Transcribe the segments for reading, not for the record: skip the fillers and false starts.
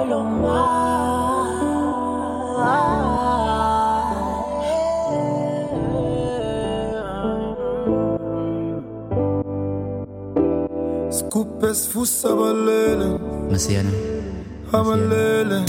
Ipolo Scoop esfusa balele Masiana Abalele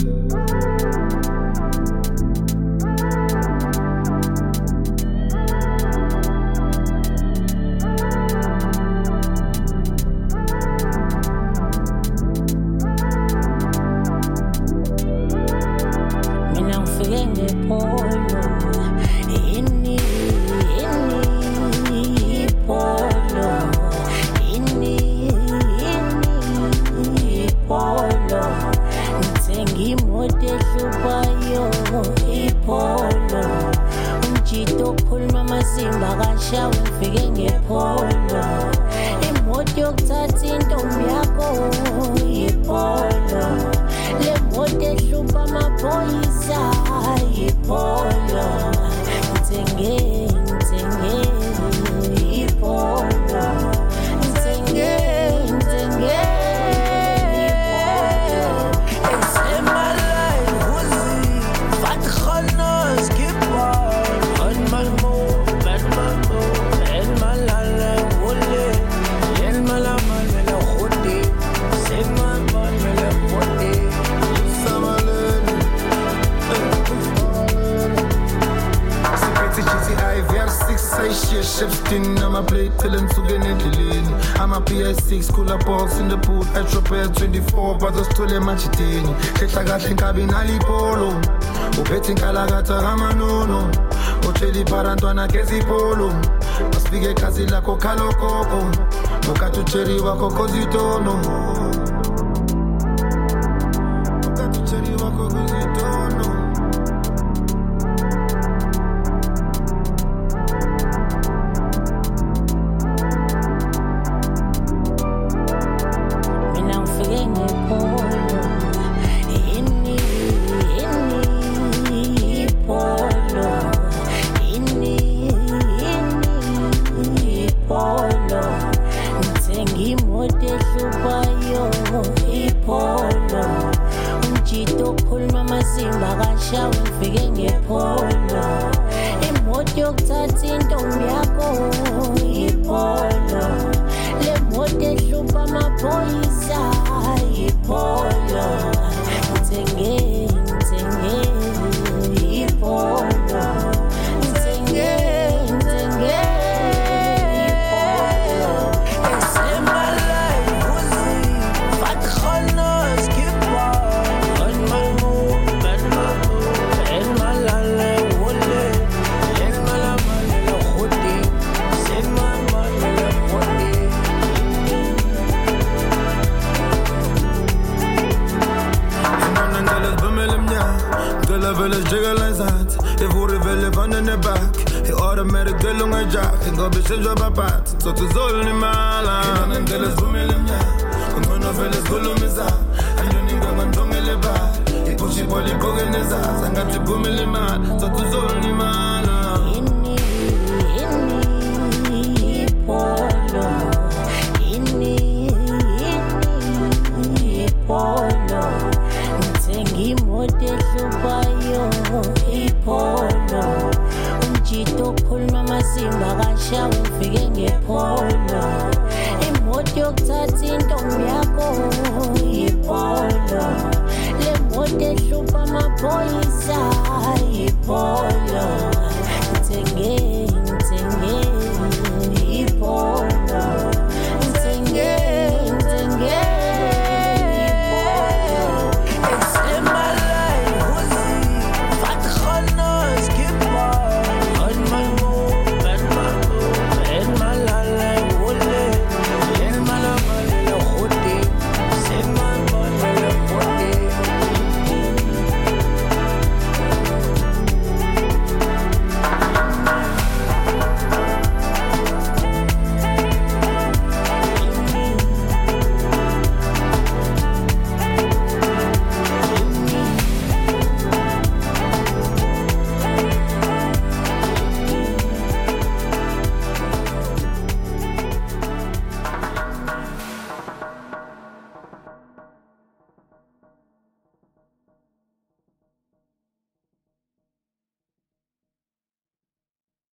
PS6 cooler balls in the pool, Etropel 24, brothers tole machiteni. Shekla gahle nkabi nalipolo, upeti nkalagata ramanono, ocheli parantwana kezi polo, maspige kazi lako kalokoko, ukatucheri wako kozitono. Ukatucheri wako kozitono. So to zol ni mala Nangeles bumele mnya Kungono feles gulumiza Anyoni nganga ndongele ba Ipushi poli kogeneza Sangati bumele ma So to zol ni mala Inni polo Inni polo Ntengi mode shubayo Ipolo Umjito kulma mazimba kasha ufike ngepolo Imoto yokuthatha intombi yakho Ipolo Le moto ehlupha amaphoyisa Ipolo